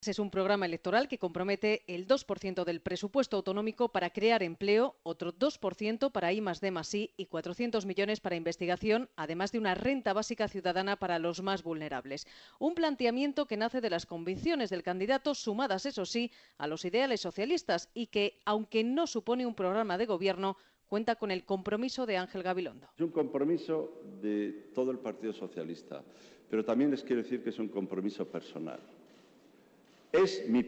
Es un programa electoral que compromete el 2% del presupuesto autonómico para crear empleo, otro 2% para I+D+I y 400 millones para investigación, además de una renta básica ciudadana para los más vulnerables. Un planteamiento que nace de las convicciones del candidato, sumadas, eso sí, a los ideales socialistas y que, aunque no supone un programa de gobierno, cuenta con el compromiso de Ángel Gabilondo. Es un compromiso de todo el Partido Socialista, pero también les quiero decir que es un compromiso personal. Es mi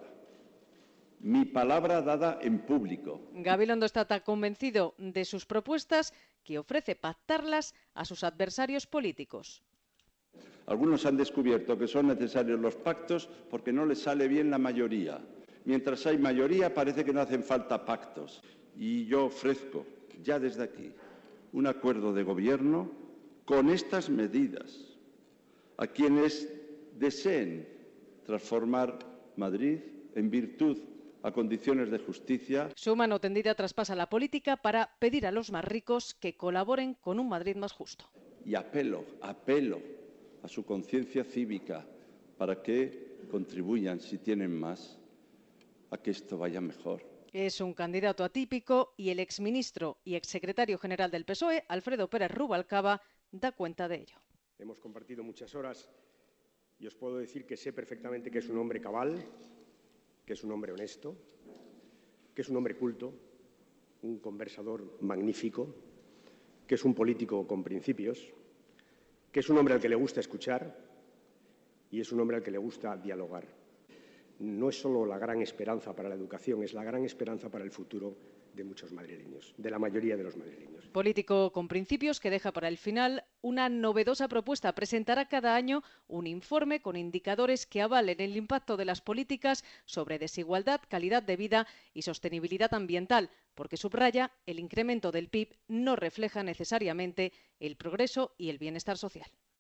palabra dada en público. Gabilondo está tan convencido de sus propuestas que ofrece pactarlas a sus adversarios políticos. Algunos han descubierto que son necesarios los pactos porque no les sale bien la mayoría. Mientras hay mayoría parece que no hacen falta pactos. Y yo ofrezco ya desde aquí un acuerdo de gobierno con estas medidas a quienes deseen transformar Madrid en virtud a condiciones de justicia. Su mano tendida traspasa la política para pedir a los más ricos que colaboren con un Madrid más justo. Y apelo a su conciencia cívica para que contribuyan, si tienen más, a que esto vaya mejor. Es un candidato atípico y el exministro y exsecretario general del PSOE, Alfredo Pérez Rubalcaba, da cuenta de ello. Hemos compartido muchas horas y os puedo decir que sé perfectamente que es un hombre cabal, que es un hombre honesto, que es un hombre culto, un conversador magnífico, que es un político con principios, que es un hombre al que le gusta escuchar y es un hombre al que le gusta dialogar. No es solo la gran esperanza para la educación, es la gran esperanza para el futuro de muchos madrileños, de la mayoría de los madrileños. Político con principios que deja para el final una novedosa propuesta. Presentará cada año un informe con indicadores que avalen el impacto de las políticas sobre desigualdad, calidad de vida y sostenibilidad ambiental, porque subraya el incremento del PIB no refleja necesariamente el progreso y el bienestar social.